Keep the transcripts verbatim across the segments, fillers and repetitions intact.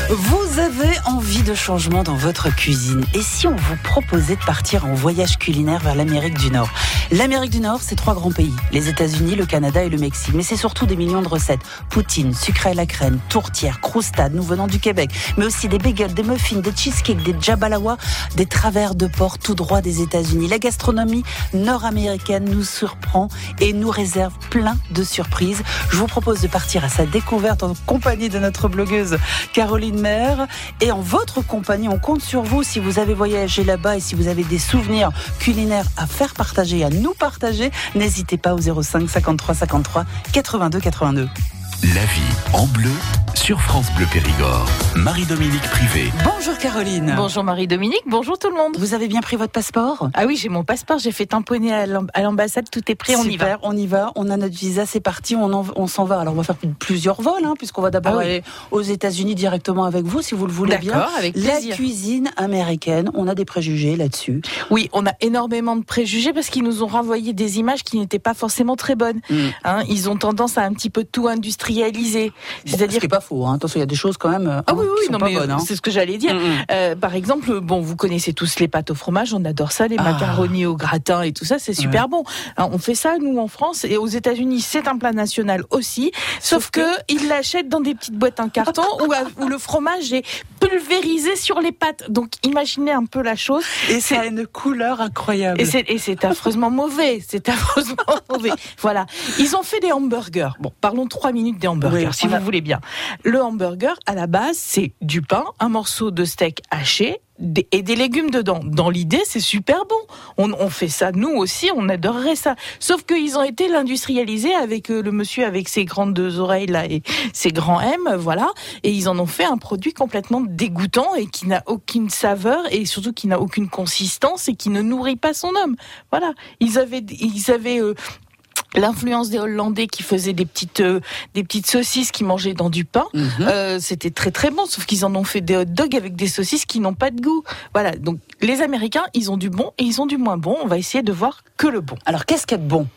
Vous avez envie de changement dans votre cuisine. Et si on vous proposait de partir en voyage culinaire vers l'Amérique du Nord? L'Amérique du Nord, c'est trois grands pays. Les États-Unis, le Canada et le Mexique. Mais c'est surtout des millions de recettes. Poutine, sucré à la crème, tourtière, croustade, nous venons du Québec. Mais aussi des bagels, des muffins, des cheesecakes, des jambalaya, des travers de porc tout droit des États-Unis. La gastronomie nord-américaine nous surprend et nous réserve plein de surprises. Je vous propose de partir à sa découverte en compagnie de notre blogueuse Caroline Maire. Et en votre compagnie, on compte sur vous si vous avez voyagé là-bas et si vous avez des souvenirs culinaires à faire partager, à nous partager. N'hésitez pas au zéro cinq cinquante-trois cinquante-trois quatre-vingt-deux quatre-vingt-deux. La vie en bleu sur France Bleu Périgord. Marie-Dominique Privé. Bonjour Caroline. Bonjour Marie-Dominique, bonjour tout le monde. Vous avez bien pris votre passeport? Ah oui, j'ai mon passeport, j'ai fait tamponner à l'ambassade, tout est prêt, on y va. Super, on y va, on a notre visa, c'est parti, on, en, on s'en va. Alors on va faire plusieurs vols, hein, puisqu'on va d'abord ah oui. aller aux États-Unis directement avec vous, si vous le voulez bien. D'accord, avec plaisir. La cuisine américaine, on a des préjugés là-dessus. Oui, on a énormément de préjugés parce qu'ils nous ont renvoyé des images qui n'étaient pas forcément très bonnes. Mm. Hein, ils ont tendance à un petit peu tout industrialiser. Bon, c'est-à-dire ce qui n'est pas faux, hein. Attention, il y a des choses quand même ah oui, oui, qui sont non, pas mais bonnes. Hein. C'est ce que j'allais dire. Mm-hmm. Euh, par exemple, bon, vous connaissez tous les pâtes au fromage, on adore ça, les ah. macaronis au gratin et tout ça, c'est super ouais. bon. Alors, on fait ça, nous, en France, et aux États-Unis, c'est un plat national aussi, sauf, sauf que, que ils l'achètent dans des petites boîtes en carton où, où le fromage est pulvérisé sur les pâtes. Donc, imaginez un peu la chose. Et c'est... ça a une couleur incroyable. Et c'est, et c'est affreusement mauvais. C'est affreusement mauvais. Voilà. Ils ont fait des hamburgers. Bon, parlons trois minutes des hamburgers, oui, si vous a... voulez bien. Le hamburger, à la base, c'est du pain, un morceau de steak haché et des légumes dedans. Dans l'idée, c'est super bon. On, on fait ça, nous aussi, on adorerait ça. Sauf qu'ils ont été l'industrialisés avec euh, le monsieur avec ses grandes oreilles là et ses grands M, voilà. Et ils en ont fait un produit complètement dégoûtant et qui n'a aucune saveur et surtout qui n'a aucune consistance et qui ne nourrit pas son homme. Voilà. Ils avaient, ils avaient euh, l'influence des Hollandais qui faisaient des petites euh, des petites saucisses qui mangeaient dans du pain, mmh. euh, c'était très très bon. Sauf qu'ils en ont fait des hot dogs avec des saucisses qui n'ont pas de goût. Voilà. Donc les Américains, ils ont du bon et ils ont du moins bon. On va essayer de voir que le bon. Alors qu'est-ce qu'il y a de bon?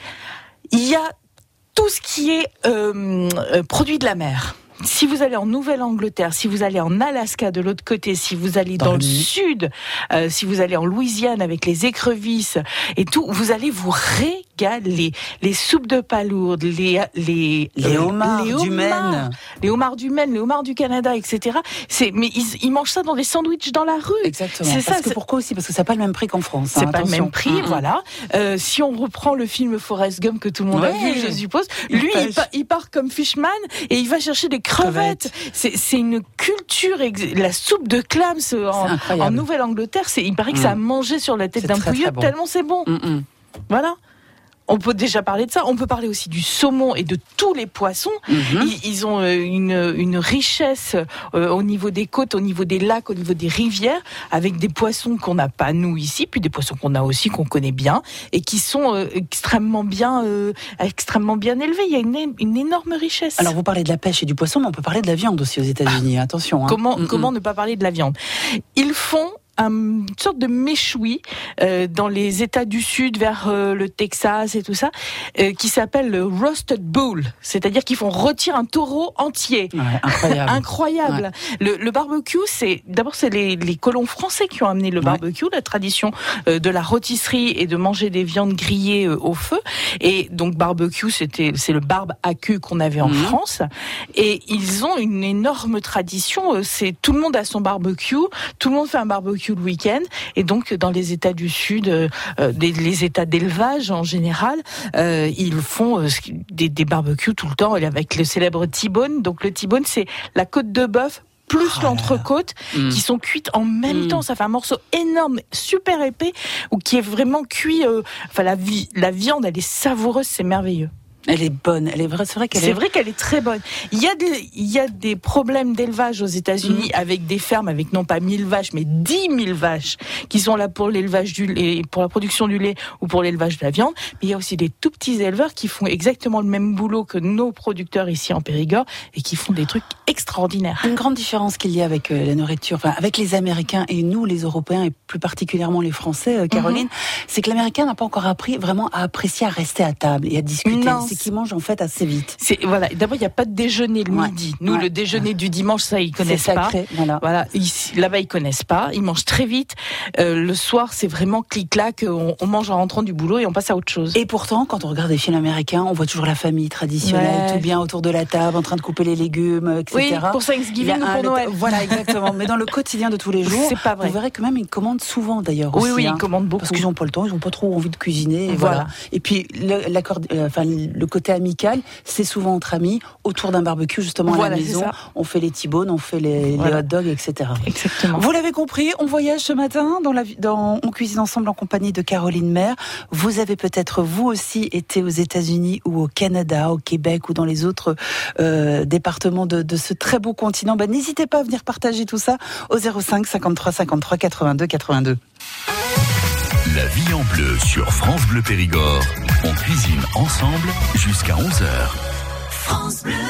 Il y a tout ce qui est euh, euh, produit de la mer. Si vous allez en Nouvelle-Angleterre, si vous allez en Alaska de l'autre côté, si vous allez dans, dans le sud, euh, si vous allez en Louisiane avec les écrevisses et tout, vous allez vous régaler. Les soupes de palourdes, les les les homards euh, du Maine, les homards du Maine, les homards du Canada, et cetera. C'est mais ils, ils mangent ça dans des sandwichs dans la rue. Exactement. C'est parce ça. Que pourquoi aussi? Parce que c'est pas le même prix qu'en France. C'est hein, pas attention. le même prix, mmh. voilà. Euh, si on reprend le film Forrest Gump que tout le monde ouais. a vu, je suppose, il lui il part, il part comme fishman et il va chercher des crevettes. C'est, c'est une culture, la soupe de clams en, en Nouvelle-Angleterre, c'est, il paraît que mmh. ça a mangé sur la tête c'est d'un pouilleux bon. Tellement c'est bon. Mmh. Voilà. On peut déjà parler de ça. On peut parler aussi du saumon et de tous les poissons. Mmh. Ils, ils ont une, une richesse euh, au niveau des côtes, au niveau des lacs, au niveau des rivières, avec des poissons qu'on n'a pas nous ici, puis des poissons qu'on a aussi, qu'on connaît bien, et qui sont euh, extrêmement bien, euh, extrêmement bien élevés. Il y a une, une énorme richesse. Alors vous parlez de la pêche et du poisson, mais on peut parler de la viande aussi aux États-Unis. Ah. Attention. Hein. Comment, mmh. comment ne pas parler de la viande? Ils font une sorte de méchoui euh, dans les États du Sud, vers euh, le Texas et tout ça, euh, qui s'appelle le roasted bull, c'est-à-dire qu'ils font rôtir un taureau entier. Ouais, incroyable. incroyable. Ouais. Le, le barbecue, c'est d'abord c'est les, les colons français qui ont amené le barbecue, ouais. la tradition euh, de la rôtisserie et de manger des viandes grillées euh, au feu. Et donc barbecue, c'était c'est le barbe à cul qu'on avait en mmh. France. Et ils ont une énorme tradition. Euh, c'est tout le monde a son barbecue, tout le monde fait un barbecue le week-end, et donc dans les États du Sud, euh, des, les États d'élevage en général, euh, ils font euh, des, des barbecues tout le temps avec le célèbre T-bone. Donc le T-bone, c'est la côte de bœuf plus oh l'entrecôte mmh. qui sont cuites en même mmh. temps. Ça fait un morceau énorme, super épais, ou qui est vraiment cuit. Euh, enfin la, vi- la viande, elle est savoureuse, c'est merveilleux. Elle est bonne, elle est vraie, c'est vrai qu'elle c'est est... vrai qu'elle est très bonne. Il y a des, il y a des problèmes d'élevage aux États-Unis mmh. avec des fermes avec non pas mille vaches, mais dix mille vaches qui sont là pour l'élevage du lait, pour la production du lait ou pour l'élevage de la viande. Mais il y a aussi des tout petits éleveurs qui font exactement le même boulot que nos producteurs ici en Périgord et qui font des trucs extraordinaires. Une grande différence qu'il y a avec la nourriture, enfin avec les Américains et nous, les Européens et plus particulièrement les Français, Caroline, mmh. c'est que l'Américain n'a pas encore appris vraiment à apprécier, à rester à table et à discuter. Non, c'est qui mangent en fait assez vite. C'est, voilà. D'abord, il n'y a pas de déjeuner le ouais. midi. Nous, ouais. le déjeuner du dimanche, ça, ils connaissent c'est sacré, pas. Voilà. Voilà. Ici, là-bas, ils connaissent pas. Ils mangent très vite. Euh, le soir, c'est vraiment clic-clac. On, on mange en rentrant du boulot et on passe à autre chose. Et pourtant, quand on regarde des films américains, on voit toujours la famille traditionnelle, ouais. tout bien autour de la table, en train de couper les légumes, et cetera. Oui, pour Thanksgiving ou pour Noël. Voilà, exactement. Mais dans le quotidien de tous les jours, c'est pas vrai. Vous verrez quand même, ils commandent souvent d'ailleurs. Oui, aussi, oui, hein, ils commandent beaucoup. Parce qu'ils n'ont pas le temps, ils n'ont pas trop envie de cuisiner. Et voilà. voilà. Et puis, le, l'accord, euh, enfin, le côté amical, c'est souvent entre amis, autour d'un barbecue, justement, voilà, à la maison. On fait les T-bones, on fait les, voilà. les hot dogs, et cetera. Exactement. Vous l'avez compris, on voyage ce matin dans la, dans, on cuisine ensemble en compagnie de Caroline Maire. Vous avez peut-être, vous aussi, été aux États-Unis ou au Canada, au Québec ou dans les autres euh, départements de, de ce très beau continent. Ben, n'hésitez pas à venir partager tout ça au zéro cinq cinquante-trois cinquante-trois quatre-vingt-deux quatre-vingt-deux. La vie en bleu sur France Bleu Périgord. On cuisine ensemble jusqu'à onze heures. France Bleu.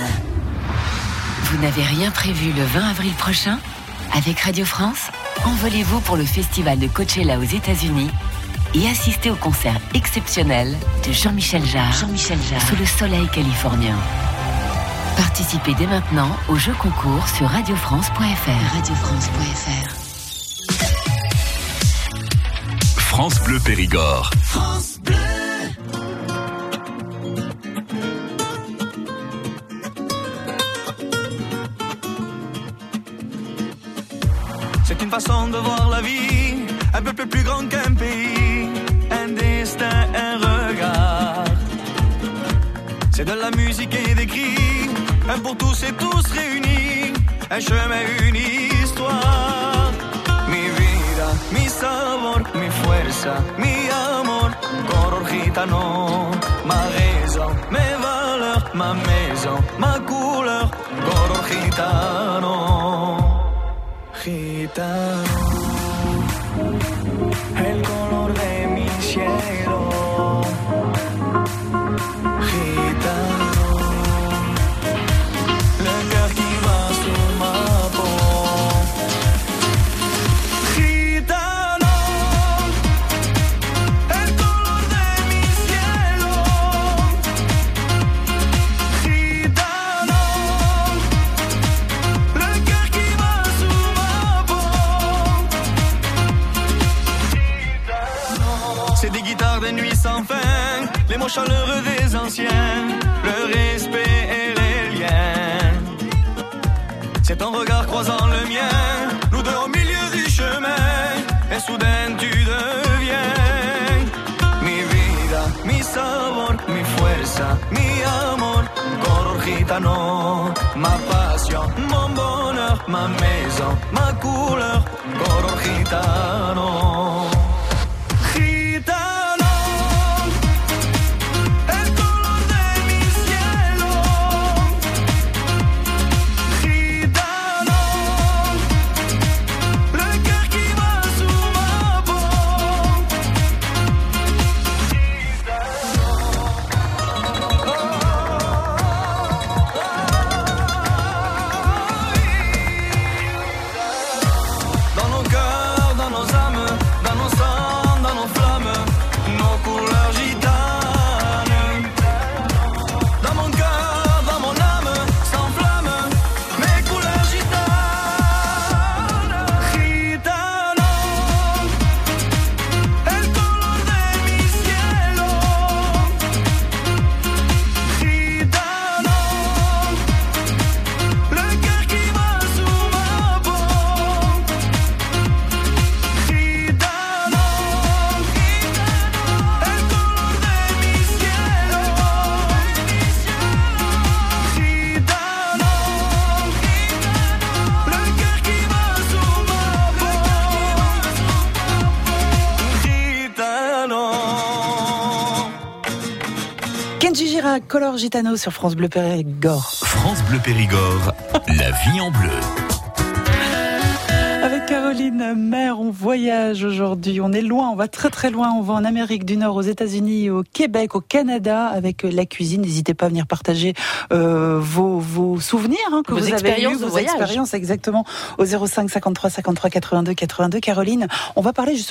Vous n'avez rien prévu le vingt avril prochain ? Avec Radio France, envolez-vous pour le festival de Coachella aux États-Unis et assistez au concert exceptionnel de Jean-Michel Jarre, Jean-Michel Jarre sous le soleil californien. Participez dès maintenant au jeu concours sur radiofrance point f r. radiofrance point f r. France Bleu Périgord. France Bleu. C'est une façon de voir la vie, un peu plus grande qu'un pays, un destin, un regard. C'est de la musique et des cris, un pour tous et tous réunis, un chemin, une histoire. Mi vida, mi sabor, mi fuerza, mi amor, color gitano, ma raison, mes valeurs, ma maison, ma couleur, color gitano. Gitano, el color de mi cielo. Gitano, le cœur qui va sur ma peau. Gitano, el color de mi cielo. Gitano, le cœur qui va sur ma peau. C'est des guitares de nuit sans fin, les mots chaleureux des anciens, le respect et les liens. C'est ton regard croisant le mien, nous deux au milieu du chemin, et soudain tu deviens mi vida, mi sabor, mi fuerza, mi amor, color gitano, ma passion, mon bonheur, ma maison, ma couleur, color gitano. Gitano, el color de mi cielo. Gitano, le cœur qui va sur ma peau. Dans nos cœurs, dans nos âmes, dans nos sangs, dans nos flammes, nos couleurs gitanes. Dans mon cœur, dans mon âme, s'enflamme mes couleurs gitanes. Gitano, el color de mi cielo. Gitano, le cœur qui va sur ma peau. Gitano, el color de mi cielo. Gitano, le cœur qui va sur ma peau. Gitano. Kenji Girac, Color Gitano sur France Bleu Périgord. France Bleu Périgord, la vie en bleu. Avec Caroline Maire, on voyage aujourd'hui. On est loin, on va très très loin. On va en Amérique du Nord, aux États-Unis, au Québec, au Canada, avec la cuisine. N'hésitez pas à venir partager euh, vos, vos souvenirs hein, que Vos vous avez expériences eues, de vos voyage. expériences exactement au zéro cinq cinquante-trois cinquante-trois quatre-vingt-deux quatre-vingt-deux. Caroline, on va parler justement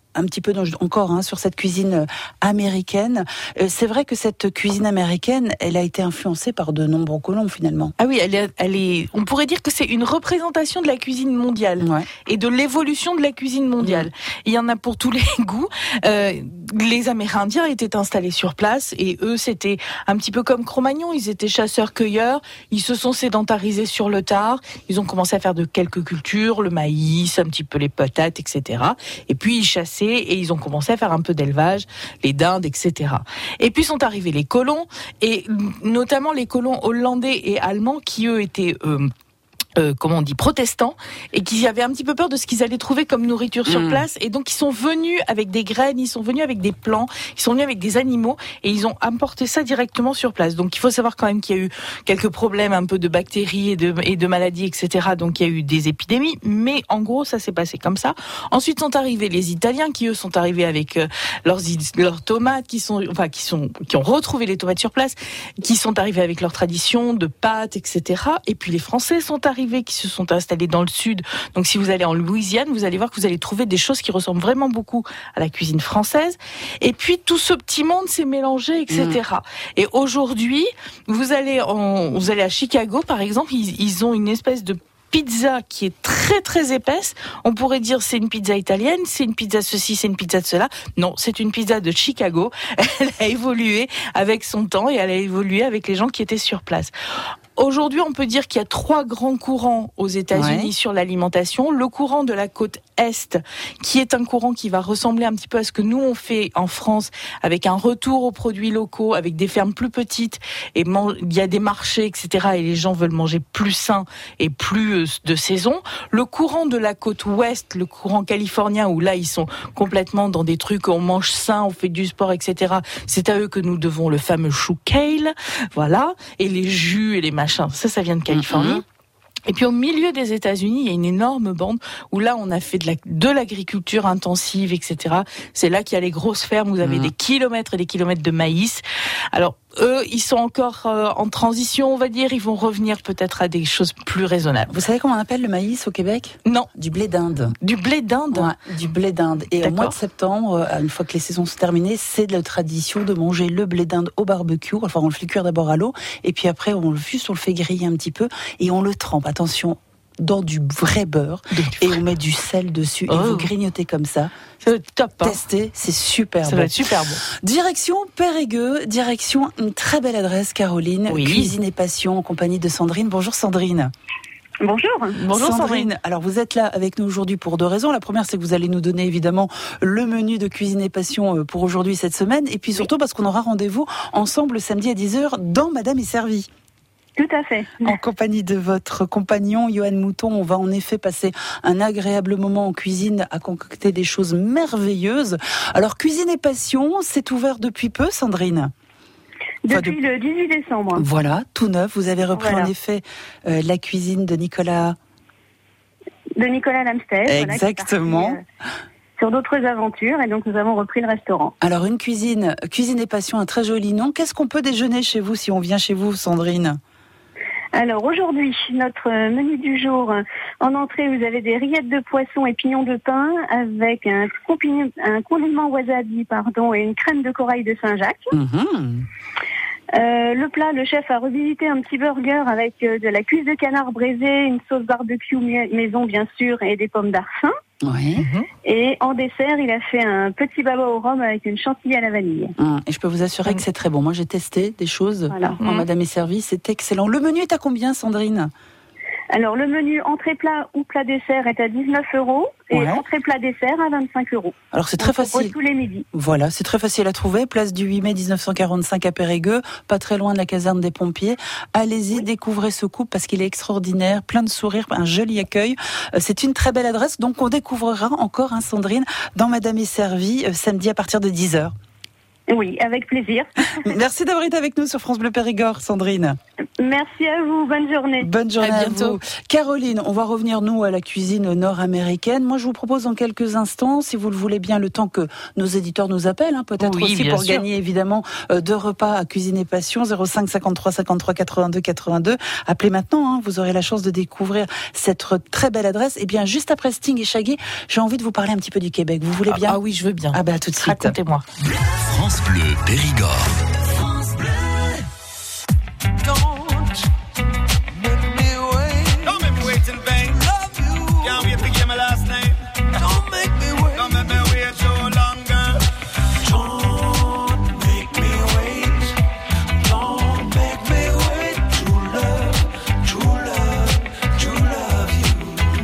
un petit peu dans, encore hein, sur cette cuisine américaine. Euh, c'est vrai que cette cuisine américaine, elle a été influencée par de nombreux colons finalement. Ah oui, elle est, elle est. On pourrait dire que c'est une représentation de la cuisine mondiale ouais. et de l'évolution de la cuisine mondiale. Mmh. Il y en a pour tous les goûts. Euh, les Amérindiens étaient installés sur place et eux, c'était un petit peu comme Cro-Magnon. Ils étaient chasseurs-cueilleurs. Ils se sont sédentarisés sur le tard. Ils ont commencé à faire de quelques cultures, le maïs, un petit peu les patates, et cetera. Et puis ils chassaient. Et ils ont commencé à faire un peu d'élevage, les dindes, et cetera. Et puis sont arrivés les colons, et notamment les colons hollandais et allemands qui, eux, étaient... Euh, Euh, comment on dit, protestants, et qui avaient un petit peu peur de ce qu'ils allaient trouver comme nourriture sur mmh. place, et donc ils sont venus avec des graines, ils sont venus avec des plants, ils sont venus avec des animaux, et ils ont apporté ça directement sur place. Donc il faut savoir quand même qu'il y a eu quelques problèmes un peu de bactéries et de, et de maladies, et cetera. Donc il y a eu des épidémies, mais en gros ça s'est passé comme ça. Ensuite sont arrivés les Italiens, qui eux sont arrivés avec euh, leurs, leurs tomates, qui sont, enfin qui sont, qui ont retrouvé les tomates sur place, qui sont arrivés avec leur tradition de pâtes, et cetera. Et puis les Français sont arrivés qui se sont installés dans le sud. Donc si vous allez en Louisiane, vous allez voir que vous allez trouver des choses qui ressemblent vraiment beaucoup à la cuisine française. Et puis tout ce petit monde s'est mélangé, et cetera. Mmh. Et aujourd'hui, vous allez en, vous allez à Chicago, par exemple, ils, ils ont une espèce de pizza qui est très très épaisse. On pourrait dire c'est une pizza italienne, c'est une pizza ceci, c'est une pizza de cela. Non, c'est une pizza de Chicago. Elle a évolué avec son temps et elle a évolué avec les gens qui étaient sur place. Aujourd'hui, on peut dire qu'il y a trois grands courants aux États-Unis ouais. sur l'alimentation. Le courant de la côte Est, qui est un courant qui va ressembler un petit peu à ce que nous on fait en France, avec un retour aux produits locaux, avec des fermes plus petites, et man- il y a des marchés, et cetera. Et les gens veulent manger plus sain et plus euh, de saison. Le courant de la côte Ouest, le courant californien, où là ils sont complètement dans des trucs, on mange sain, on fait du sport, et cetera. C'est à eux que nous devons le fameux chou kale, voilà, et les jus et les machins. Ça, ça vient de Californie. Mm-hmm. Et puis au milieu des États-Unis, il y a une énorme bande où là on a fait de, la, de l'agriculture intensive, et cetera. C'est là qu'il y a les grosses fermes, vous avez mmh. des kilomètres et des kilomètres de maïs. Alors eux, ils sont encore euh, en transition, on va dire. Ils vont revenir peut-être à des choses plus raisonnables. Vous savez comment on appelle le maïs au Québec ? Non. Du blé d'Inde. Du blé d'Inde ? Ouais, du blé d'Inde. Et D'accord. au mois de septembre, une fois que les saisons sont terminées, c'est de la tradition de manger le blé d'Inde au barbecue. Enfin, on le fait cuire d'abord à l'eau, et puis après, on le juste, on le fait griller un petit peu, et on le trempe. Attention, dans du vrai beurre, du et vrai. On met du sel dessus, oh. et vous grignotez comme ça. C'est top, hein. Testez, c'est super ça bon. va être super bon. Direction Périgueux, direction une très belle adresse, Caroline. Oui. Cuisine et Passion, en compagnie de Sandrine. Bonjour Sandrine. Bonjour. Bonjour Sandrine. Sandrine. Alors vous êtes là avec nous aujourd'hui pour deux raisons. La première, c'est que vous allez nous donner évidemment le menu de Cuisine et Passion pour aujourd'hui cette semaine, et puis surtout parce qu'on aura rendez-vous ensemble samedi à dix heures dans Madame est servie. Tout à fait. En compagnie de votre compagnon, Johan Mouton, on va en effet passer un agréable moment en cuisine à concocter des choses merveilleuses. Alors, Cuisine et Passion, c'est ouvert depuis peu, Sandrine ? Depuis enfin, de... le dix-huit décembre. Voilà, tout neuf. Vous avez repris voilà. en effet euh, la cuisine de Nicolas... De Nicolas Lamsted. Exactement. Voilà, sur d'autres aventures, et donc nous avons repris le restaurant. Alors une cuisine, Cuisine et Passion, un très joli nom. Qu'est-ce qu'on peut déjeuner chez vous si on vient chez vous, Sandrine ? Alors aujourd'hui, notre menu du jour, en entrée, vous avez des rillettes de poisson et pignons de pain avec un, compignon, un condiment wasabi pardon, et une crème de corail de Saint-Jacques. Mmh. Euh, le plat, le chef a revisité un petit burger avec euh, de la cuisse de canard braisée, une sauce barbecue maison bien sûr et des pommes d'arfin. Oui. Et en dessert, il a fait un petit baba au rhum avec une chantilly à la vanille. Mmh. Et je peux vous assurer mmh. que c'est très bon. Moi, j'ai testé des choses voilà. en mmh. Madame est servie. C'est excellent. Le menu est à combien, Sandrine ? Alors, le menu entrée plat ou plat dessert est à dix-neuf euros et ouais. entrée plat dessert à vingt-cinq euros. Alors, c'est très facile. Tous les midis. Voilà, c'est très facile à trouver. Place du huit mai dix-neuf cent quarante-cinq à Périgueux, pas très loin de la caserne des pompiers. Allez-y, oui. découvrez ce couple parce qu'il est extraordinaire, plein de sourires, un joli accueil. C'est une très belle adresse, donc on découvrira encore, hein, Sandrine, dans Madame est servie, euh, samedi à partir de dix heures. Oui, avec plaisir. Merci d'avoir été avec nous sur France Bleu Périgord, Sandrine. Merci à vous, bonne journée. Bonne journée à, à bientôt. vous. Caroline, on va revenir, nous, à la cuisine nord-américaine. Moi, je vous propose dans quelques instants, si vous le voulez bien, le temps que nos éditeurs nous appellent, hein, peut-être oui, aussi pour sûr. gagner, évidemment, euh, deux repas à Cuisine et Passion, zéro cinq cinquante-trois cinquante-trois quatre-vingt-deux quatre-vingt-deux. Appelez maintenant, hein, vous aurez la chance de découvrir cette très belle adresse. Et bien, juste après Sting et Shaggy, j'ai envie de vous parler un petit peu du Québec. Vous voulez bien? Ah, ah oui, je veux bien. Ah bah, tout de suite. Racontez-moi. France Bleu Périgord. France Bleu. Don't make me wait. Don't make me wait in vain. Love you. Can't wait to get my last name. Don't make me wait. Don't make me wait so long, girl. Don't make me wait. Don't make me wait. True love, true love, true love you.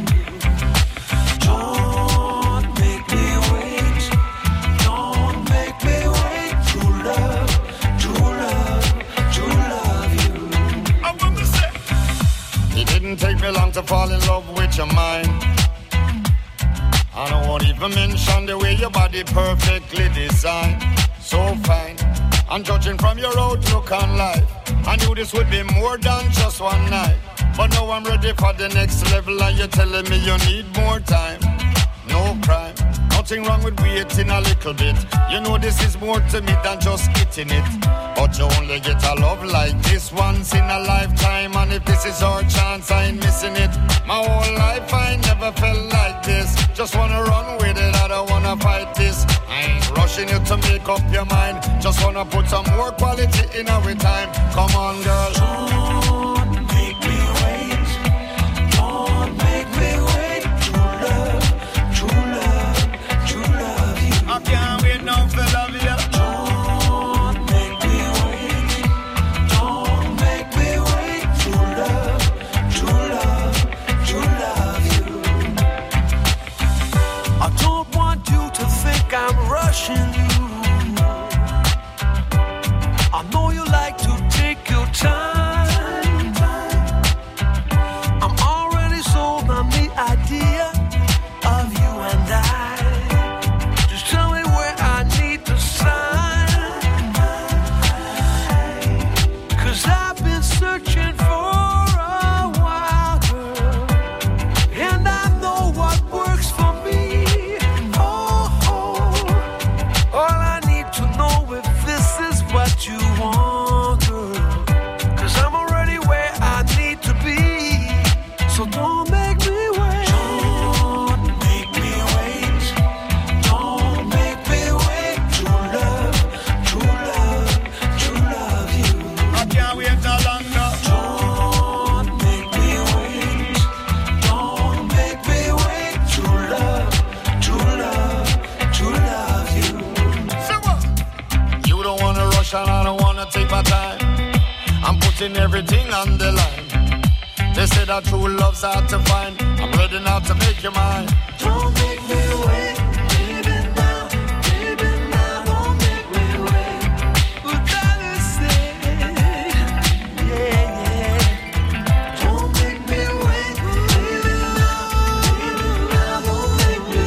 Don't make me wait. Don't make me wait. True love, true love, true love you. I want to say. It didn't take me long to fall in love with your mind. I don't want to even mention the way your body perfectly designed. So fine. And judging from your outlook on life, I knew this would be more than just one night. But now I'm ready for the next level and you're telling me you need more time. No crime. Nothing wrong with waiting a little bit. You know this is more to me than just hitting it. But you only get a love like this once in a lifetime. And if this is our chance, I ain't missing it. My whole life I never felt like this. Just wanna run with it, I don't wanna fight this. I ain't rushing you to make up your mind. Just wanna put some more quality in our time. Come on, girl. Don't make me wait. Don't make me wait. True love, true love, true love you. I can't wait now for love you. Don't make me wait. Don't make me wait. True love, true love, true love you. I don't want you to think I'm rushing you. I know you like to take your time. I'm already sold on the idea of you and I. Just tell me where I need to sign. 'Cause I've been searching for a while, girl, and I know what works for me. Oh, oh. All I need to know if this is what you want, girl, 'cause I'm already where I need to be. So don't make me wait. Don't make me wait. Don't make me wait. True love, true love, true love you. I can't wait no longer. Don't make me wait. Don't make me wait. True love, true love, true love you. So what? You don't wanna rush and I don't wanna take my time. I'm putting everything on the line. They say that true love's hard to find. I'm ready now to make you mine. Don't make me wait, baby now, baby now, don't make me wait. What that is saying, yeah, yeah. Don't make me wait, baby now, baby now, don't make me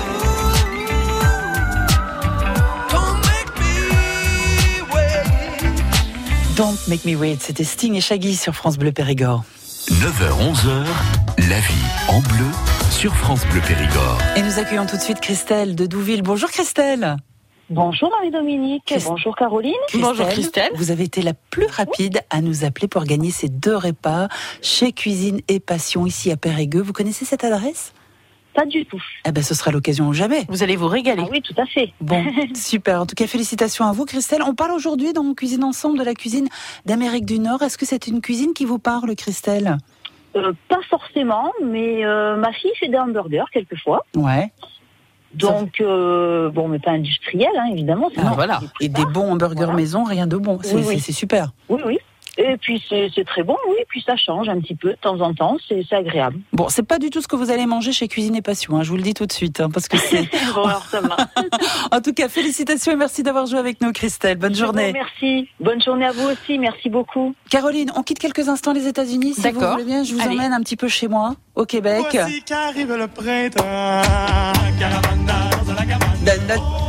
wait. Don't make me wait. Don't Make Me Wait, c'était Sting et Shaggy sur France Bleu Périgord. neuf heures onze heures, la vie en bleu sur France Bleu Périgord. Et nous accueillons tout de suite Christelle de Douville. Bonjour Christelle. Bonjour Marie-Dominique, Christ- bonjour Caroline. Bonjour Christelle. Vous avez été la plus rapide à nous appeler pour gagner ces deux repas chez Cuisine et Passion ici à Périgueux. Vous connaissez cette adresse? Pas du tout. Eh ben, ce sera l'occasion ou jamais. Vous allez vous régaler. Ah oui, tout à fait. Bon, super. En tout cas, félicitations à vous, Christelle. On parle aujourd'hui dans Cuisine Ensemble de la cuisine d'Amérique du Nord. Est-ce que c'est une cuisine qui vous parle, Christelle? Euh, pas forcément, mais euh, ma fille fait des hamburgers quelquefois. Ouais. Donc, euh, bon, mais pas industriel, hein, évidemment. Ah, voilà. Et des bons hamburgers Voilà. maison, rien de bon. C'est Oui, oui. c'est- c'est super. Oui, oui. Et puis c'est c'est très bon, oui. Puis ça change un petit peu de temps en temps. C'est c'est agréable. Bon, c'est pas du tout ce que vous allez manger chez Cuisine et Passion, hein, je vous le dis tout de suite, hein, parce que c'est... Bon, alors ça va. En tout cas, félicitations et merci d'avoir joué avec nous, Christelle. Bonne journée. Merci. Bonne journée à vous aussi. Merci beaucoup. Caroline, on quitte quelques instants les États-Unis, si vous D'accord. voulez bien. Je vous Allez. emmène un petit peu chez moi, au Québec. Voici qu'arrive le printemps. Caravane dans la cabane. Dan, dan.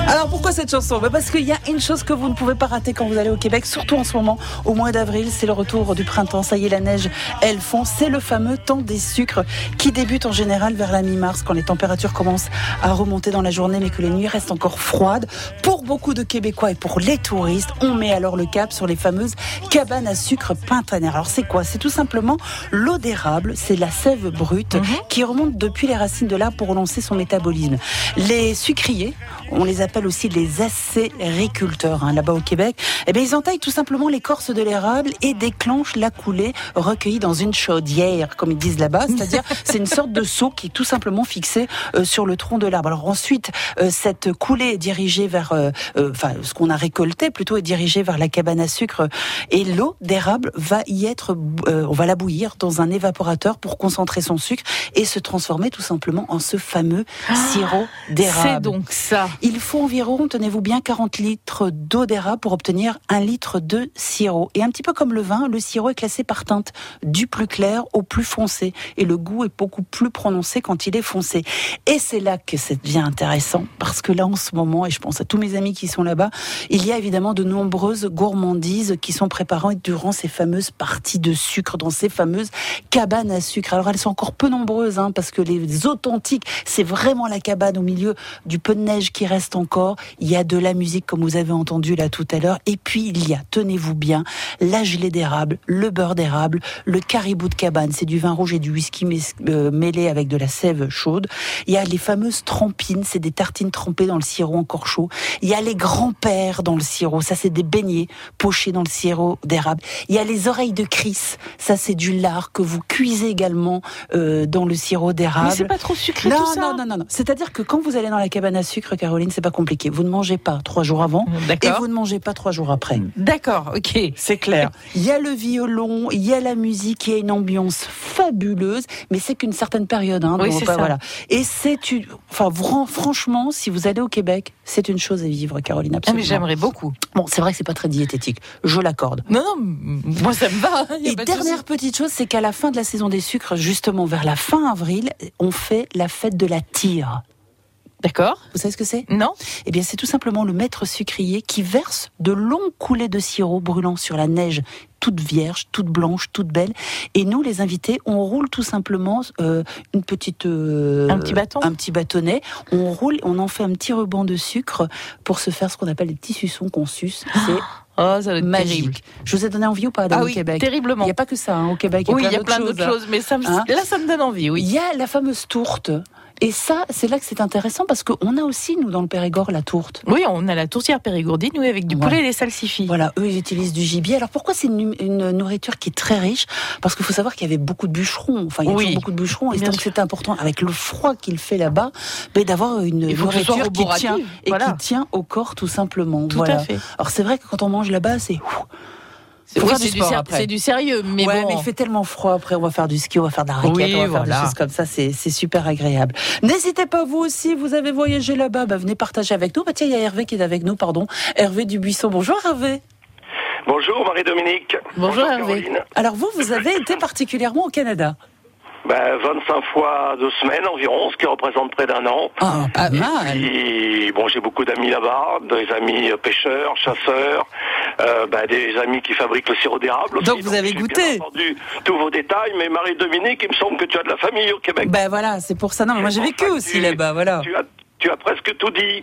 Alors pourquoi cette chanson ? bah Parce qu'il y a une chose que vous ne pouvez pas rater quand vous allez au Québec, surtout en ce moment, au mois d'avril, c'est le retour du printemps. Ça y est, la neige, elle fond. C'est le fameux temps des sucres qui débute en général vers la mi-mars, quand les températures commencent à remonter dans la journée, mais que les nuits restent encore froides. Pour beaucoup de Québécois et pour les touristes, on met alors le cap sur les fameuses cabanes à sucre printanières. Alors c'est quoi ? C'est tout simplement l'eau d'érable, c'est la sève brute mm-hmm. qui remonte depuis les racines de l'arbre pour relancer son métabolisme. Les sucriers, on les appelle aussi les acériculteurs, hein, là-bas au Québec, eh bien, ils entaillent tout simplement l'écorce de l'érable et déclenchent la coulée recueillie dans une chaudière, comme ils disent là-bas, c'est-à-dire c'est une sorte de seau qui est tout simplement fixé euh, sur le tronc de l'arbre. Alors ensuite, euh, cette coulée est dirigée vers, euh, euh, enfin, ce qu'on a récolté plutôt est dirigé vers la cabane à sucre et l'eau d'érable va y être, euh, on va la bouillir dans un évaporateur pour concentrer son sucre et se transformer tout simplement en ce fameux sirop d'érable. C'est donc ça. Il faut environ, tenez-vous bien, quarante litres d'eau d'érable pour obtenir un litre de sirop. Et un petit peu comme le vin, le sirop est classé par teinte, du plus clair au plus foncé. Et le goût est beaucoup plus prononcé quand il est foncé. Et c'est là que ça devient intéressant, parce que là, en ce moment, et je pense à tous mes amis qui sont là-bas, il y a évidemment de nombreuses gourmandises qui sont préparées durant ces fameuses parties de sucre, dans ces fameuses cabanes à sucre. Alors elles sont encore peu nombreuses, hein, parce que les authentiques, c'est vraiment la cabane au milieu du peu de neige qui reste encore. Il y a de la musique, comme vous avez entendu là tout à l'heure. Et puis il y a, tenez-vous bien, la gelée d'érable, le beurre d'érable, le caribou de cabane. C'est du vin rouge et du whisky mêlé avec de la sève chaude. Il y a les fameuses trampines, c'est des tartines trempées dans le sirop encore chaud. Il y a les grands-pères dans le sirop, ça c'est des beignets pochés dans le sirop d'érable. Il y a les oreilles de Chris, ça c'est du lard que vous cuisez également euh, dans le sirop d'érable. Mais c'est pas trop sucré non, tout ça. Non, non, non, non. C'est-à-dire que quand vous allez dans la cabane à sucre, Caroline, c'est pas compliqué. Vous ne mangez pas trois jours avant D'accord. et vous ne mangez pas trois jours après. D'accord, ok. C'est clair. Il y a le violon, il y a la musique, il y a une ambiance fabuleuse, mais c'est qu'une certaine période. Hein, oui, donc, c'est bah, ça. Voilà. Et c'est une... Enfin, franchement, si vous allez au Québec, c'est une chose à vivre, Caroline, absolument. Ah, mais j'aimerais beaucoup. Bon, c'est vrai que c'est pas très diététique, je l'accorde. Non, non, moi ça me va. Et dernière petite chose, c'est qu'à la fin de la saison des sucres, justement vers la fin avril, on fait la fête de la tire. D'accord. Vous savez ce que c'est ? Non. Eh bien, c'est tout simplement le maître sucrier qui verse de longues coulées de sirop brûlant sur la neige, toute vierge, toute blanche, toute belle. Et nous, les invités, on roule tout simplement euh, une petite... Euh, un petit bâton. Un petit bâtonnet. On roule, on en fait un petit ruban de sucre pour se faire ce qu'on appelle les petits suçons qu'on suce. C'est... Oh, ça va être magique. terrible. Je vous ai donné envie ou pas d'aller ah au oui, Québec ? Terriblement. Il n'y a pas que ça, hein, au Québec. Il y a oui, plein, il y a d'autres, plein choses, d'autres choses, mais ça me... hein là, ça me donne envie, oui. Il y a la fameuse tourte. Et ça, c'est là que c'est intéressant parce qu'on a aussi, nous, dans le Périgord, la tourte. Oui, on a la tourtière périgourdine, oui, avec du poulet ouais. et des salsifis. Voilà, eux, ils utilisent du gibier. Alors pourquoi c'est une, une nourriture qui est très riche ? Parce qu'il faut savoir qu'il y avait beaucoup de bûcherons. Enfin, il y a oui. toujours beaucoup de bûcherons. Et donc, c'était important, avec le froid qu'il fait là-bas, mais d'avoir une nourriture qui tient, et voilà. qui tient au corps, tout simplement. Tout voilà. à fait. Alors c'est vrai que quand on mange là-bas, c'est... C'est, oui, c'est, du ser- c'est du sérieux, mais ouais, bon. mais il fait tellement froid. Après, on va faire du ski, on va faire de la raquette, oui, on va voilà. faire des choses comme ça. C'est, c'est super agréable. N'hésitez pas, vous aussi, vous avez voyagé là-bas, bah, venez partager avec nous. Bah, tiens, il y a Hervé qui est avec nous, pardon. Hervé Dubuisson. Bonjour, Hervé. Bonjour, Marie-Dominique. Bonjour, Bonjour Hervé. Caroline. Alors, vous, vous avez été particulièrement au Canada. Ben, vingt-cinq fois deux semaines environ, ce qui représente près d'un an. Ah, pas mal. Et, bon, j'ai beaucoup d'amis là-bas, des amis pêcheurs, chasseurs, euh, ben, des amis qui fabriquent le sirop d'érable aussi. Donc vous avez j'ai goûté. J'ai bien entendu tous vos détails, mais Marie-Dominique, il me semble que tu as de la famille au Québec. Ben voilà, c'est pour ça. Non, mais moi j'ai vécu aussi tu, là-bas, voilà. Tu as, tu as presque tout dit.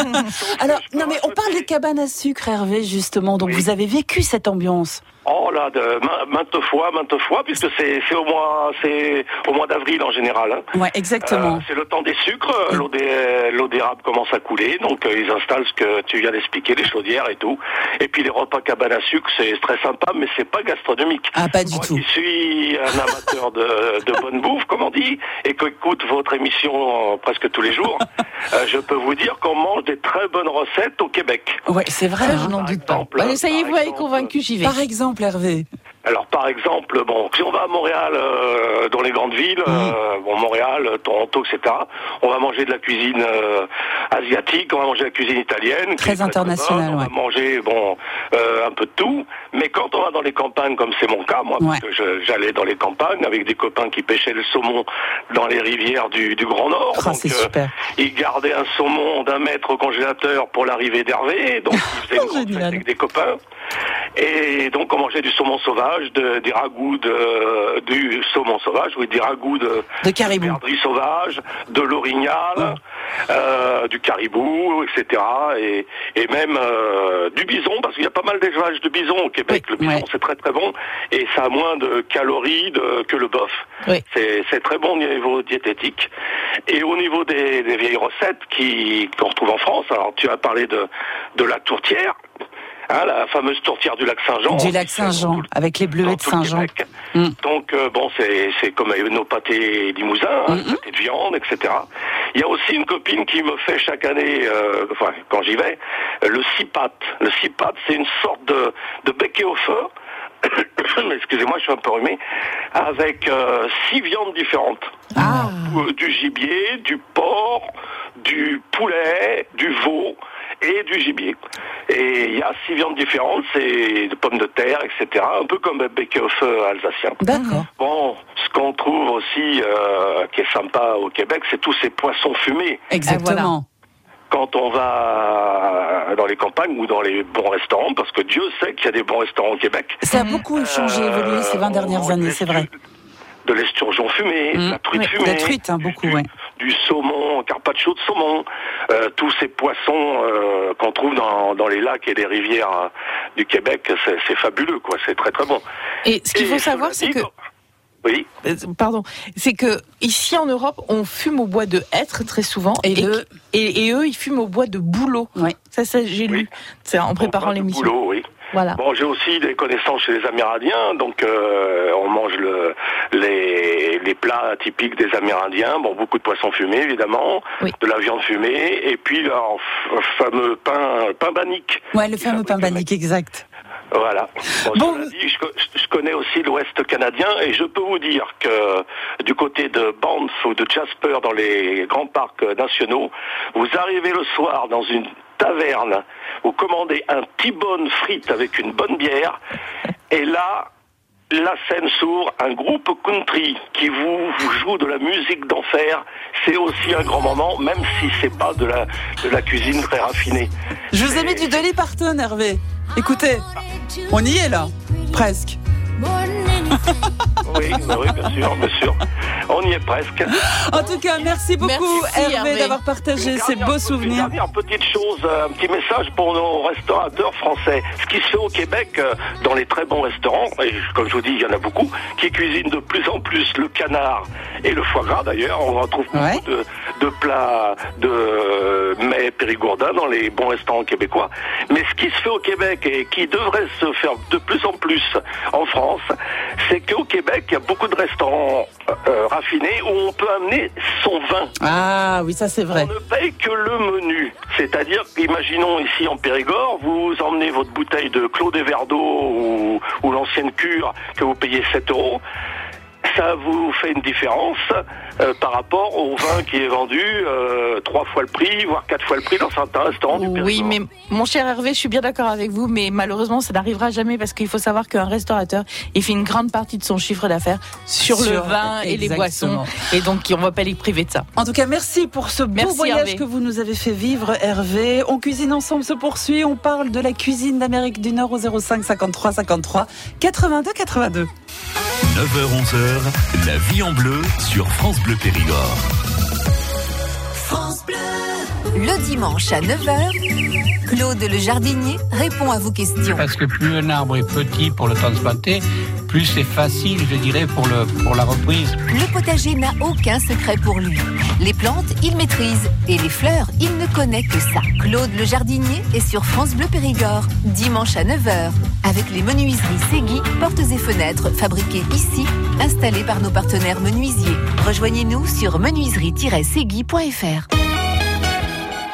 Alors, non mais on parle des cabanes à sucre, Hervé, justement. Donc oui. Vous avez vécu cette ambiance. Oh là, de maintes fois, maintes fois, puisque c'est, c'est au mois, c'est au mois d'avril en général. Hein. Ouais, exactement. Euh, c'est le temps des sucres. L'eau, des, l'eau d'érable commence à couler, donc euh, ils installent ce que tu viens d'expliquer, les chaudières et tout. Et puis les repas cabane à sucre, c'est très sympa, mais c'est pas gastronomique. Ah, pas du Moi, tout. Je suis un amateur de, de bonne bouffe, comme on dit, et qu'écoute votre émission euh, presque tous les jours. euh, je peux vous dire qu'on mange des très bonnes recettes au Québec. Ouais, c'est vrai. Ah, je n'en doute pas. Bah, ça y est, vous avez convaincu, j'y vais. Par exemple, Hervé. Alors par exemple, bon, si on va à Montréal, euh, dans les grandes villes, mmh. euh, bon, Montréal, Toronto, et cetera, on va manger de la cuisine euh, asiatique, on va manger de la cuisine italienne. Très internationale, ouais. On va manger, bon, euh, un peu de tout. Mais quand on va dans les campagnes, comme c'est mon cas, moi, ouais. parce que je, j'allais dans les campagnes avec des copains qui pêchaient le saumon dans les rivières du, du Grand Nord. Oh, donc, c'est super. Euh, ils gardaient un saumon d'un mètre au congélateur pour l'arrivée d'Hervé, donc ils faisaient une grande fête avec des copains. Et donc on mangeait du saumon sauvage, de, des ragoûts de, du saumon sauvage, oui, des ragoûts de, de caribou, de perdrix sauvage, de l'orignal, oh. euh, du caribou, et cetera. Et, et même euh, du bison, parce qu'il y a pas mal d'élevage de bison au Québec. Oui. Le bison, ouais. c'est très très bon, et ça a moins de calories de, que le bœuf. Oui. C'est, c'est très bon au niveau diététique. Et au niveau des, des vieilles recettes qui, qu'on retrouve en France, alors tu as parlé de, de la tourtière. Hein, la fameuse tourtière du lac Saint-Jean. Du lac Saint-Jean, avec les bleuets de Saint-Jean. Mm. Donc, euh, bon, c'est, c'est comme nos pâtés limousins, hein, mm-hmm. pâtés de viande, et cetera. Il y a aussi une copine qui me fait chaque année, euh, enfin, quand j'y vais, euh, le cipat. Le cipat, c'est une sorte de, de becquet au feu. Excusez-moi, je suis un peu rhumé. Avec euh, six viandes différentes. Ah. Euh, du gibier, du porc, du poulet, du veau et du gibier. Et il y a six viandes différentes, c'est de pommes de terre, et cetera. Un peu comme un becquet au feu alsacien. D'accord. Bon, ce qu'on trouve aussi, euh, qui est sympa au Québec, c'est tous ces poissons fumés. Exactement. Quand on va dans les campagnes ou dans les bons restaurants, parce que Dieu sait qu'il y a des bons restaurants au Québec. Ça a beaucoup changé, euh, évolué ces vingt dernières années, c'est vrai. De l'esturgeon fumé, mmh. de la truite oui, fumée. La truite, hein, beaucoup, du, ouais. Du saumon, carpaccio de saumon, euh, tous ces poissons euh, qu'on trouve dans, dans les lacs et les rivières euh, du Québec, c'est, c'est fabuleux, quoi. C'est très très bon. Et ce qu'il et faut savoir, c'est que... Oui. Pardon, c'est que ici en Europe, on fume au bois de hêtre très souvent, et, et, le... et, et eux, ils fument au bois de bouleau. Ouais. Ça, ça, j'ai oui. lu. C'est en préparant l'émission. Bouleau, oui. Voilà. Bon, j'ai aussi des connaissances chez les Amérindiens, donc euh, on mange le, les, les plats typiques des Amérindiens. Bon, beaucoup de poissons fumés, évidemment, oui. de la viande fumée, et puis leur f- fameux pain, pain banique. Ouais, le fameux pain banique, exact. Voilà. Bon, bon, cela dit, je, je connais aussi l'Ouest canadien, et je peux vous dire que du côté de Banff ou de Jasper, dans les grands parcs nationaux, vous arrivez le soir dans une taverne, vous commandez un T-bone frite avec une bonne bière, et là, la scène s'ouvre, un groupe country qui vous, vous joue de la musique d'enfer, c'est aussi un grand moment, même si c'est pas de la, de la cuisine très raffinée. Je vous ai mis du Dolly Parton, Hervé. Écoutez, on y est là, presque. Oui, oui, bien sûr, bien sûr. On y est presque. En tout cas, merci beaucoup merci, Hervé, Hervé d'avoir partagé ces beaux souvenirs. Une dernière petite chose, un petit message pour nos restaurateurs français. Ce qui se fait au Québec, dans les très bons restaurants, et comme je vous dis, il y en a beaucoup, qui cuisinent de plus en plus le canard et le foie gras d'ailleurs. On retrouve beaucoup ouais. de, de plats de mets périgourdins dans les bons restaurants québécois. Mais ce qui se fait au Québec et qui devrait se faire de plus en plus en France, c'est qu'au Québec, il y a beaucoup de restaurants euh, raffinés où on peut amener son vin. Ah oui, ça c'est vrai. On ne paye que le menu. C'est-à-dire, imaginons ici en Périgord, vous emmenez votre bouteille de Clos des Verres d'eau ou, ou l'ancienne cure que vous payez sept euros. Ça vous fait une différence euh, par rapport au vin qui est vendu euh, trois fois le prix, voire quatre fois le prix dans certains restaurants du Périgord. Oui, mais mon cher Hervé, je suis bien d'accord avec vous, mais malheureusement, ça n'arrivera jamais parce qu'il faut savoir qu'un restaurateur, il fait une grande partie de son chiffre d'affaires sur, sur le vin et les boissons, et donc on ne va pas les priver de ça. En tout cas, merci pour ce beau merci, voyage Hervé. Que vous nous avez fait vivre, Hervé. On cuisine ensemble se poursuit. On parle de la cuisine d'Amérique du Nord au zéro cinq cinquante-trois cinquante-trois quatre-vingt-deux quatre-vingt-deux. neuf heures onze heures, la vie en bleu sur France Bleu Périgord. France Bleu. Le dimanche à neuf heures, Claude le jardinier répond à vos questions. Parce que plus un arbre est petit pour le transplanter, plus c'est facile, je dirais, pour, le, pour la reprise. Le potager n'a aucun secret pour lui. Les plantes, il maîtrise. Et les fleurs, il ne connaît que ça. Claude le jardinier est sur France Bleu Périgord, dimanche à neuf heures, avec les menuiseries Ségui, portes et fenêtres fabriquées ici, installées par nos partenaires menuisiers. Rejoignez-nous sur menuiserie tiret ségui point f r.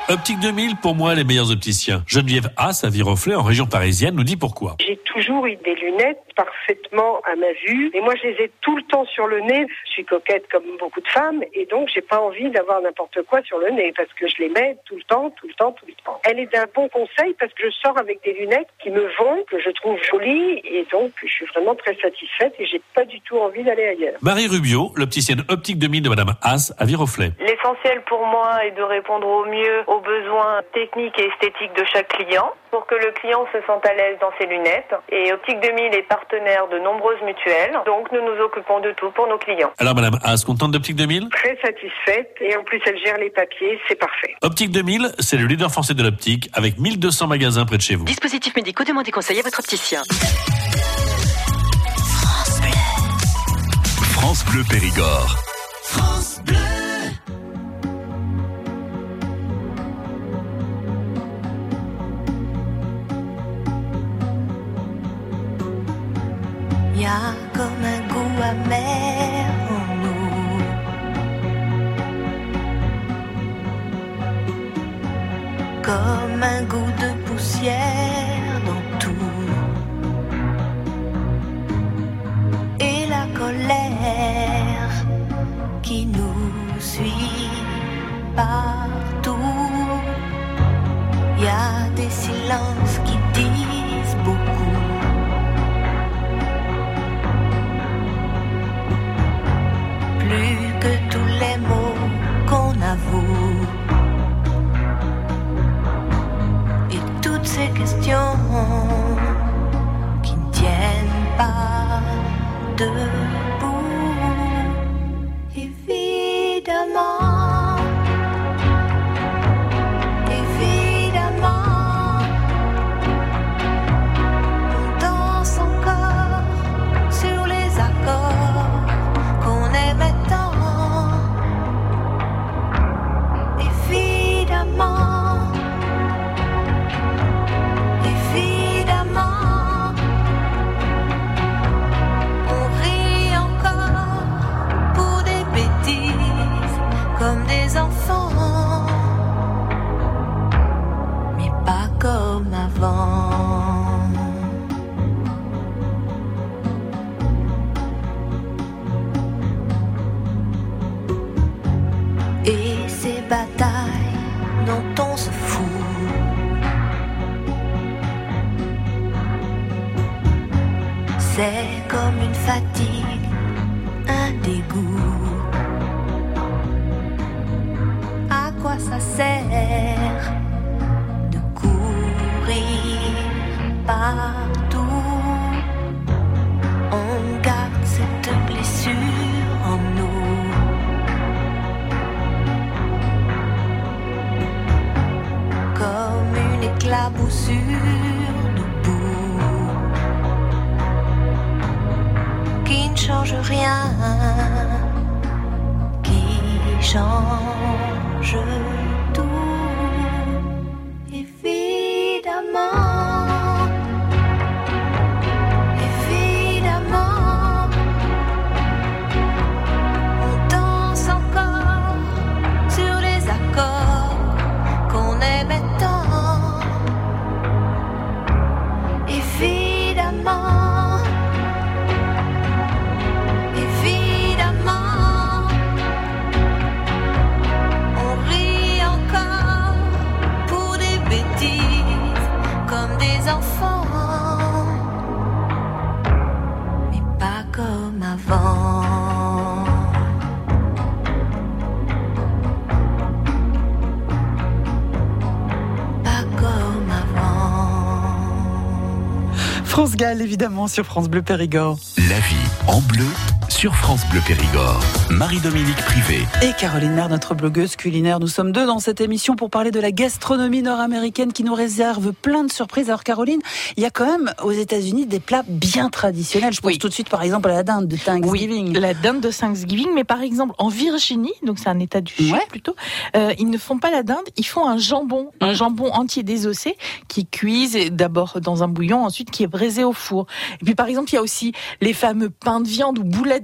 Optique deux mille, pour moi, les meilleurs opticiens. Geneviève Haas, à Viroflay, en région parisienne, nous dit pourquoi. J'ai toujours eu des lunettes parfaitement à ma vue. Et moi, je les ai tout le temps sur le nez. Je suis coquette comme beaucoup de femmes. Et donc, j'ai pas envie d'avoir n'importe quoi sur le nez parce que je les mets tout le temps, tout le temps, tout le temps. Elle est d'un bon conseil parce que je sors avec des lunettes qui me vont, que je trouve jolies. Et donc, je suis vraiment très satisfaite et j'ai pas du tout envie d'aller ailleurs. Marie Rubio, l'opticienne Optique deux mille de Madame Haas, à Viroflay. L'essentiel pour moi est de répondre au mieux aux besoins techniques et esthétiques de chaque client pour que le client se sente à l'aise dans ses lunettes. Et Optique deux mille est partenaire de nombreuses mutuelles, donc nous nous occupons de tout pour nos clients. Alors Madame Haas, contente d'Optique deux mille ? Très satisfaite et en plus elle gère les papiers, c'est parfait. Optique deux mille, c'est le leader français de l'optique avec mille deux cents magasins près de chez vous. Dispositifs médicaux, demandez conseil à votre opticien. France Bleu. France Bleu Périgord. France Bleu. Y a comme un goût amer en nous, comme un goût de poussière dans tout, et la colère qui nous suit partout. Y a des silences qui disent beaucoup. Plus que tous les mots qu'on avoue. Et toutes ces questions qui ne tiennent pas debout. Évidemment, évidemment, on danse encore sur les accords qu'on aimait tant. Évidemment, évidemment, on rit encore pour des bêtises comme des enfants, mais pas comme avant. Et ces batailles dont on se fout, c'est comme une fatigue, un dégoût. À quoi ça sert de courir partout? On garde cette blessure en nous. Comme une éclaboussure de boue qui ne change rien, qui change tout. Évidemment, évidemment, on danse encore sur les accords qu'on aimait tant. Évidemment, évidemment, on rit encore pour des bêtises comme des enfants, mais pas comme avant. Pas comme avant. France Gall, évidemment, sur France Bleu Périgord. La vie en bleu sur France Bleu Périgord. Marie-Dominique Privé. Et Caroline Maire, notre blogueuse culinaire. Nous sommes deux dans cette émission pour parler de la gastronomie nord-américaine qui nous réserve plein de surprises. Alors Caroline, il y a quand même aux États-Unis des plats bien traditionnels. Je pense oui. tout de suite par exemple à la dinde de Thanksgiving. Oui, la dinde de Thanksgiving, mais par exemple en Virginie, donc c'est un état du Sud ouais. plutôt, euh, ils ne font pas la dinde, ils font un jambon, mmh. un jambon entier désossé qui cuise d'abord dans un bouillon, ensuite qui est braisé au four. Et puis par exemple, il y a aussi les fameux pains de viande ou boulettes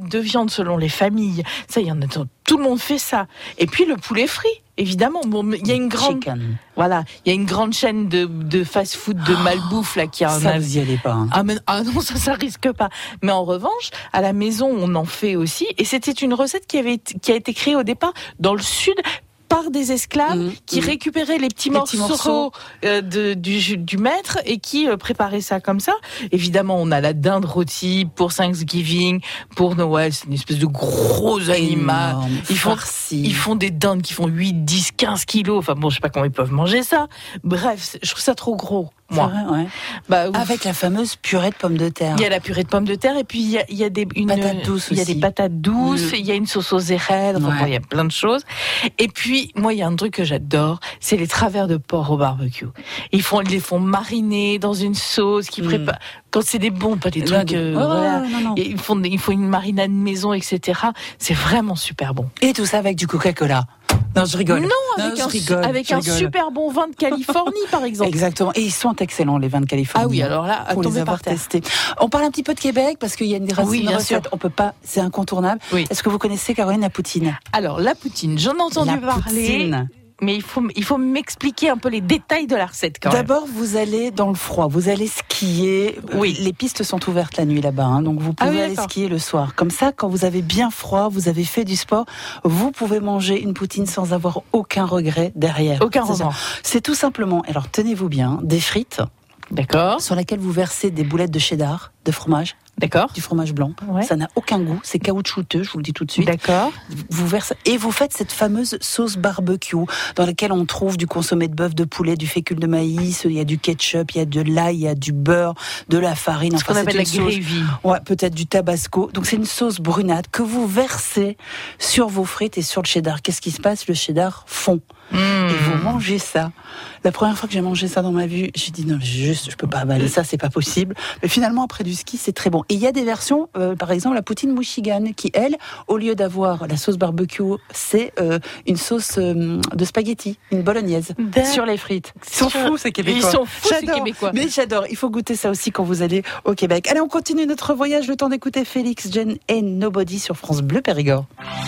de viande selon les familles. Ça, il y en a, tout le monde fait ça. Et puis le poulet frit, évidemment. Bon, il y a une grande, Chicken. voilà, il y a une grande chaîne de, de fast-food, de malbouffe là qui a un. Ça, vous y allez pas. Hein. Ah, mais, ah non, ça, ça risque pas. Mais en revanche, à la maison, on en fait aussi. Et c'était une recette qui avait, qui a été créée au départ dans le sud, par des esclaves mmh, qui mmh. récupéraient les petits les morceaux, petits morceaux. Euh, de, du, du maître et qui euh, préparaient ça comme ça. Évidemment, on a la dinde rôtie pour Thanksgiving, pour Noël, c'est une espèce de gros animal. Ils font, ils font des dindes qui font huit, dix, quinze kilos. Enfin bon, je sais pas comment ils peuvent manger ça. Bref, je trouve ça trop gros. Moi. Vrai, ouais. Bah, avec la fameuse purée de pommes de terre. Il y a la purée de pommes de terre et puis il y a, il y a des une, patates douces. Il y a des patates douces. Mmh. Il y a une sauce aux érelles. Enfin, ouais. bon, il y a plein de choses. Et puis moi, il y a un truc que j'adore, c'est les travers de porc au barbecue. Ils font, ils les font mariner dans une sauce qui mmh. prépare. Quand c'est des bons, pas des trucs. Euh, oh, voilà. non, non. Ils font, ils font une marinade maison, et cetera. C'est vraiment super bon. Et tout ça avec du Coca-Cola. Non, je rigole. Non, avec, non, un, rigole, avec un super bon vin de Californie, par exemple. Exactement. Et ils sont excellents, les vins de Californie. Ah oui, alors là, à pour les avoir testés. On parle un petit peu de Québec, parce qu'il y a une, ah oui, une recette, sûr. on peut pas, c'est incontournable. Oui. Est-ce que vous connaissez, Caroline, la poutine? Alors, la poutine, j'en ai entendu la parler. Poutine. Mais il faut, il faut m'expliquer un peu les détails de la recette quand même. D'abord, vous allez dans le froid, vous allez skier. Oui. Les pistes sont ouvertes la nuit là-bas, hein, donc vous pouvez ah oui, aller d'accord. skier le soir. Comme ça, quand vous avez bien froid, vous avez fait du sport, vous pouvez manger une poutine sans avoir aucun regret derrière. Aucun remords. C'est tout simplement, alors tenez-vous bien, des frites. D'accord. Sur lesquelles vous versez des boulettes de cheddar, de fromage. D'accord. Du fromage blanc. Ouais. Ça n'a aucun goût. C'est caoutchouteux, je vous le dis tout de suite. D'accord. Vous versez, et vous faites cette fameuse sauce barbecue dans laquelle on trouve du consommé de bœuf, de poulet, du fécule de maïs, il y a du ketchup, il y a de l'ail, il y a du beurre, de la farine. Ce enfin, qu'on appelle la gravy. Ouais, peut-être du tabasco. Donc c'est une sauce brunade que vous versez sur vos frites et sur le cheddar. Qu'est-ce qui se passe? Le cheddar fond. Mmh. Et vous mangez ça. La première fois que j'ai mangé ça dans ma vie, j'ai dit non, juste, je peux pas avaler ça, c'est pas possible. Mais finalement, après du ski, c'est très bon. Et il y a des versions, euh, par exemple, la poutine Michigan, qui elle, au lieu d'avoir la sauce barbecue, c'est euh, une sauce euh, de spaghetti, une bolognaise, D'accord. sur les frites. Ils sont fous, ces Québécois. Ils sont fous, ces Québécois. Mais j'adore. Il faut goûter ça aussi quand vous allez au Québec. Allez, on continue notre voyage. Le temps d'écouter Félix, Jen et Nobody sur France Bleu Périgord.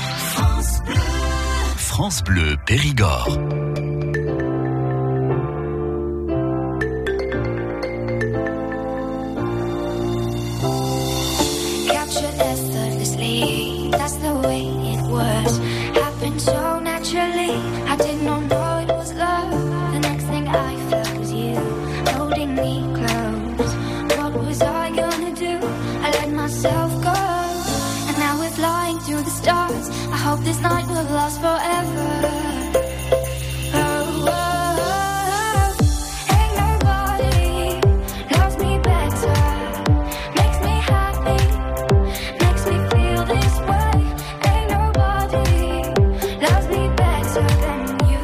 France Bleu. France Bleu Périgord. Captured effortlessly, that's the way it was. Happened so naturally, I did not know it was love. The next thing I felt was you, holding me close. What was I gonna do? I let myself go. And now we're flying through the stars. I hope this night will last forever. Oh, oh, oh. Ain't nobody loves me better, makes me happy, makes me feel this way. Ain't nobody loves me better than you.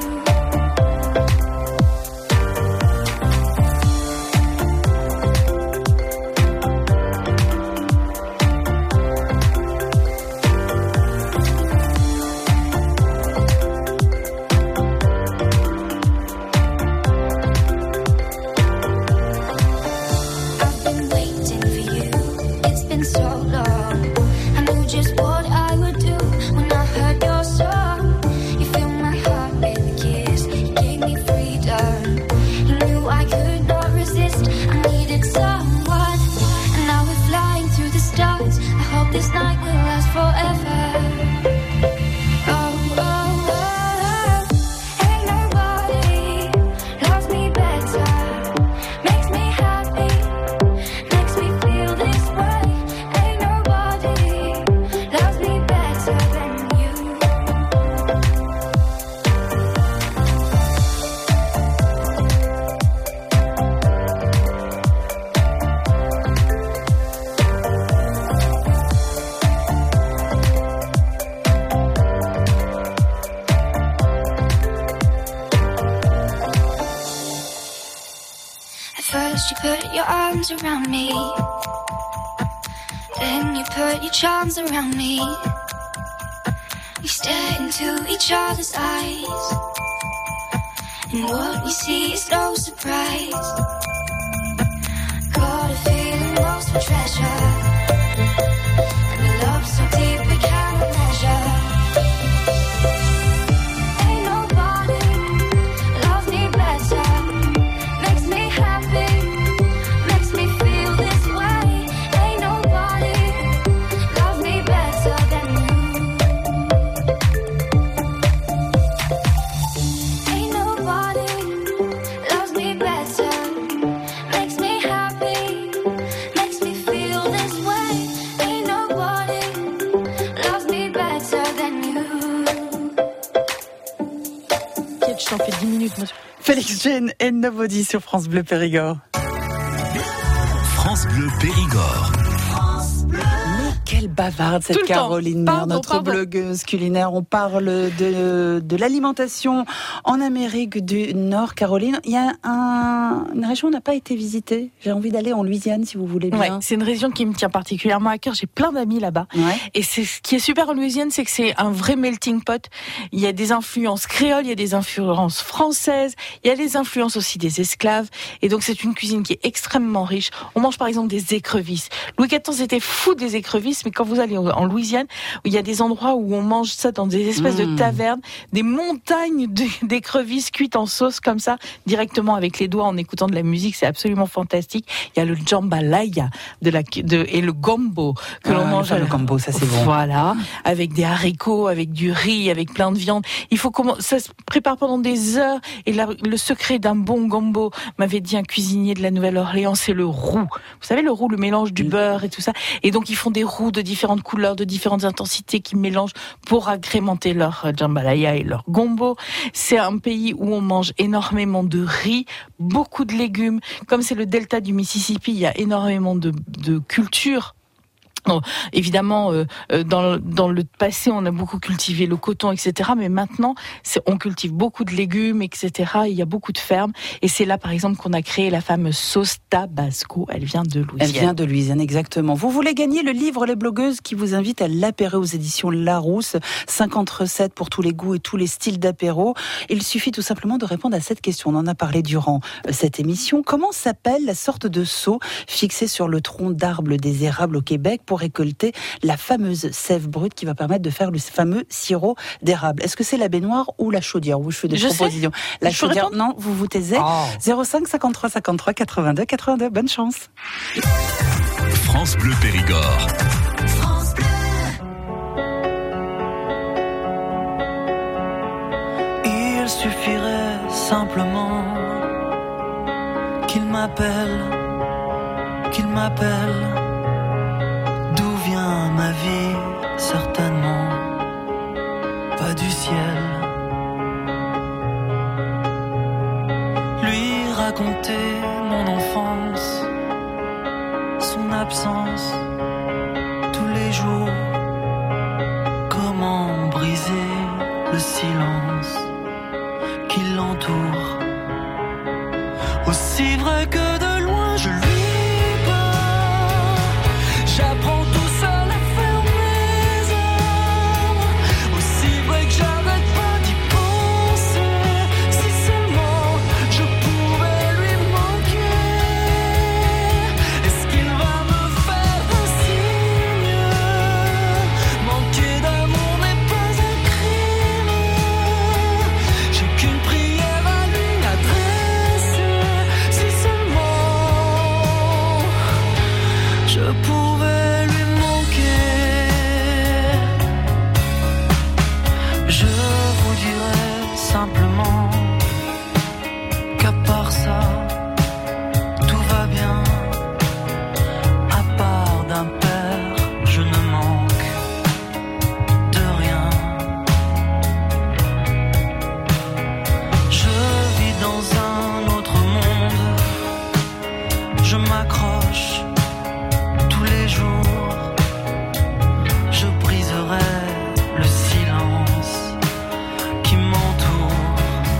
I've been waiting for you, it's been so long. I knew just what I would do when I heard your song. You filled my heart with a kiss, you gave me freedom. You knew I could not resist, I needed someone. And now we're flying through the stars. I hope this night will last forever. Oh, oh, oh, oh. Ain't nobody loves me better, makes me happy, makes me feel this way. Ain't nobody loves me better than you. At first you put your arms around me, then you put your charms around me. We stare into each other's eyes, and what we see is no surprise. Got a feeling lost for treasure, and the love so deep j'en fais dix minutes. Moi. Félix Jean et Nobody sur France Bleu Périgord. France Bleu Périgord. Quelle bavarde cette Caroline Maire, notre pardon. blogueuse culinaire. On parle de, de l'alimentation en Amérique du Nord. Caroline, il y a un, une région où on n'a pas été visitée. J'ai envie d'aller en Louisiane, si vous voulez bien. Ouais, c'est une région qui me tient particulièrement à cœur. J'ai plein d'amis là-bas. Ouais. Et c'est ce qui est super en Louisiane, c'est que c'est un vrai melting pot. Il y a des influences créoles, il y a des influences françaises, il y a les influences aussi des esclaves. Et donc c'est une cuisine qui est extrêmement riche. On mange par exemple des écrevisses. Louis quatorze était fou des écrevisses, mais quand vous allez en Louisiane, il y a des endroits où on mange ça dans des espèces mmh. de tavernes, des montagnes d'écrevisses cuites en sauce comme ça, directement avec les doigts en écoutant de la musique, c'est absolument fantastique. Il y a le jambalaya de la, de, et le gombo que ah, l'on mange. Le gombo, ça c'est bon. Voilà, avec des haricots, avec du riz, avec plein de viande. Il faut comment, ça se prépare pendant des heures et la, le secret d'un bon gombo, m'avait dit un cuisinier de la Nouvelle-Orléans, c'est le roux. Vous savez le roux, le mélange du mmh. beurre et tout ça. Et donc ils font des roux de différentes couleurs, de différentes intensités qui mélangent pour agrémenter leur jambalaya et leur gombo. C'est un pays où on mange énormément de riz, beaucoup de légumes. Comme c'est le delta du Mississippi, il y a énormément de, de culture. Non, évidemment, euh, dans, dans le passé, on a beaucoup cultivé le coton, et cetera. Mais maintenant, c'est, on cultive beaucoup de légumes, et cetera. Il y a beaucoup de fermes. Et c'est là, par exemple, qu'on a créé la fameuse sauce Tabasco. Elle vient de Louisiane. Elle vient de Louisiane, exactement. Vous voulez gagner le livre Les Blogueuses qui vous invite à l'apéro aux éditions Larousse. cinquante recettes pour tous les goûts et tous les styles d'apéro. Il suffit tout simplement de répondre à cette question. On en a parlé durant cette émission. Comment s'appelle la sorte de seau fixée sur le tronc d'arbre des érables au Québec pour récolter la fameuse sève brute qui va permettre de faire le fameux sirop d'érable? Est-ce que c'est la baignoire ou la chaudière? Où je fais des je propositions. Sais. La je chaudière, non, vous vous taisez. Oh. zéro cinq cinquante-trois cinquante-trois quatre-vingt-deux quatre-vingt-deux. Bonne chance. France Bleu Périgord. France Bleu. Il suffirait simplement qu'il m'appelle, qu'il m'appelle. Ma vie, certainement, pas du ciel. Lui raconter mon enfance, son absence, tous les jours. Comment briser le silence qui l'entoure. Aussi vrai que de loin je lui parle, j'apprends tout ça. Le silence qui m'entoure.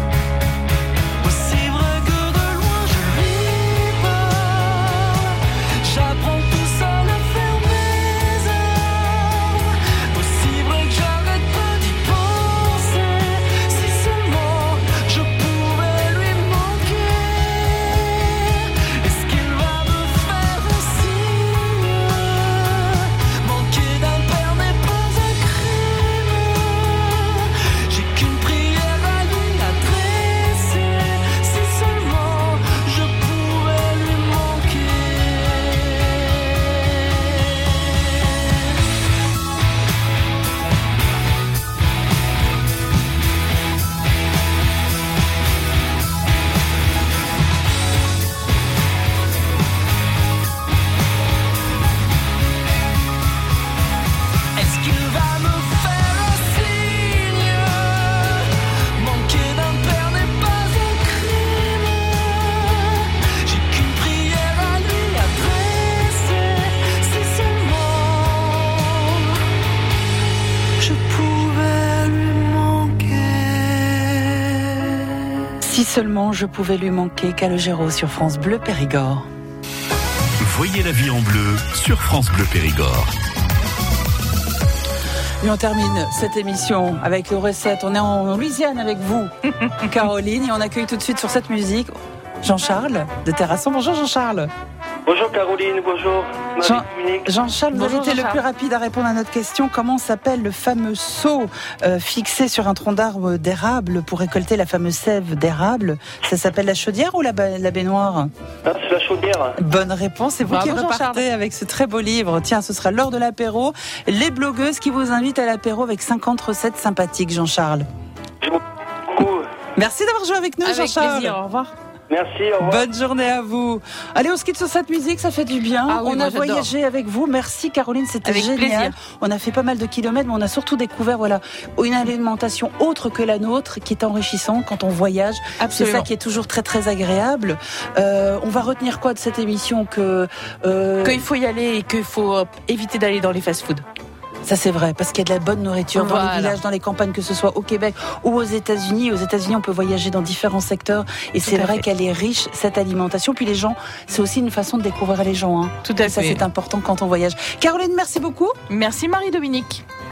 seulement je pouvais lui manquer, Calogero sur France Bleu Périgord. Voyez la vie en bleu sur France Bleu Périgord. Et on termine cette émission avec les recettes. On est en Louisiane avec vous, Caroline, et on accueille tout de suite sur cette musique Jean-Charles de Terrasson. Bonjour Jean-Charles. Bonjour Caroline, bonjour Jean, Marie-Dominique. Jean-Charles, vous avez été le plus rapide à répondre à notre question. Comment s'appelle le fameux seau euh, fixé sur un tronc d'arbre d'érable pour récolter la fameuse sève d'érable? Ça s'appelle la chaudière ou la, ba- la baignoire? Ah, c'est la chaudière. Bonne réponse, c'est vous Bravo, qui repartez Jean-Charles. avec ce très beau livre. Tiens, ce sera lors de l'apéro. Les blogueuses qui vous invitent à l'apéro avec cinquante recettes sympathiques, Jean-Charles. Merci d'avoir joué avec nous, Avec Jean-Charles. plaisir, au revoir. Merci, au revoir. Bonne journée à vous. Allez, on se quitte sur cette musique, ça fait du bien. Ah oui, on moi, a j'adore. voyagé avec vous. Merci Caroline, c'était Avec génial. plaisir. On a fait pas mal de kilomètres, mais on a surtout découvert voilà, une alimentation autre que la nôtre qui est enrichissante quand on voyage. Absolument. C'est ça qui est toujours très très agréable. Euh, on va retenir quoi de cette émission que euh... Qu'il faut y aller et qu'il faut euh, éviter d'aller dans les fast-foods. Ça c'est vrai, parce qu'il y a de la bonne nourriture dans Voilà. les villages, dans les campagnes, que ce soit au Québec ou aux États-Unis. Aux États-Unis, on peut voyager dans différents secteurs et Tout c'est à vrai fait. qu'elle est riche, cette alimentation. Puis les gens, c'est aussi une façon de découvrir les gens. Hein. Tout à Et ça, fait. c'est important quand on voyage. Caroline, merci beaucoup. Merci Marie-Dominique.